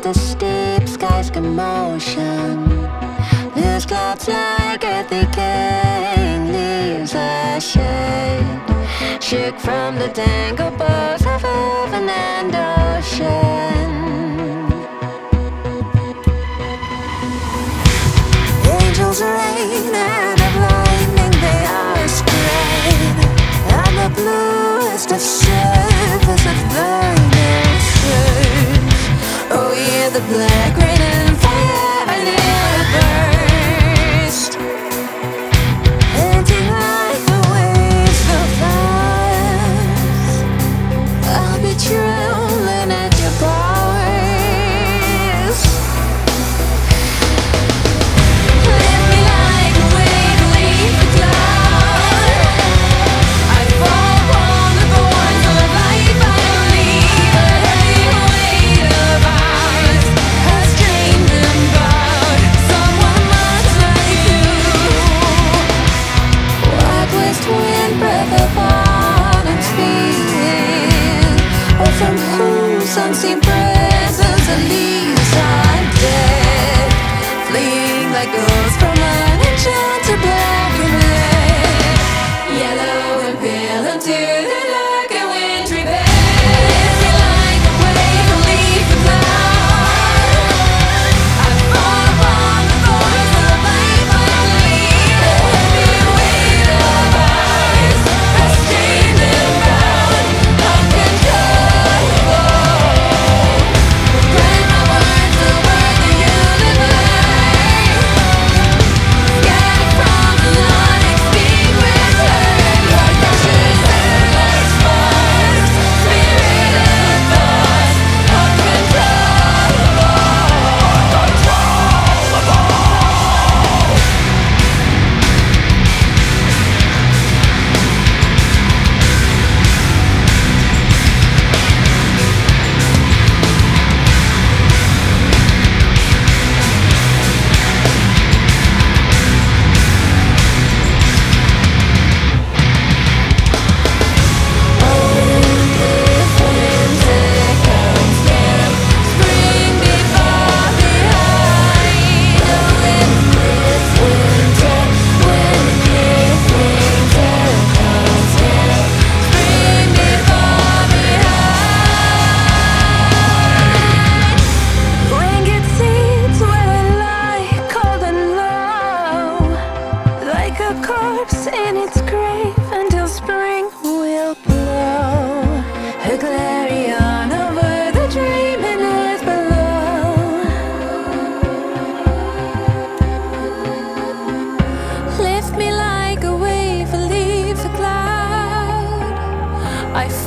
the steep sky's commotion. Loose clouds like earthly king, leaves a shade, shook from the tangled boughs of heaven and ocean. Angels rain and of lightning they are sprayed on the bluest of surface of burning surge. Oh yeah, the black rain and fire and it burst, panting like the waves of fires. I'll be trembling at your powers. Lift me like a wave beneath the cloud. I fall upon the thorns of life. I believe a heavy weight of ours has drained and bowed someone much like you. What west wind breath of autumn's feeling, or from whose unseen presence the leaves are dead, fleeing like ghosts from an enchanted black and red, yellow and pale into the dark and wintry bed. Lift me like a wave beneath the cloud. I fall upon the thorns of life. I believe the heavy weight of ours has chained and bound, uncontrollable. Grant my words the word the universe, scattered from the unextinguished earth. Your gushers and like sparks, spirit of thoughts, uncontrollable. Winged seeds where I lie, cold and low, like a corpse in its grave until spring will blow a clarion over the dreaming earth below. Lift me like a wave, leave a cloud. I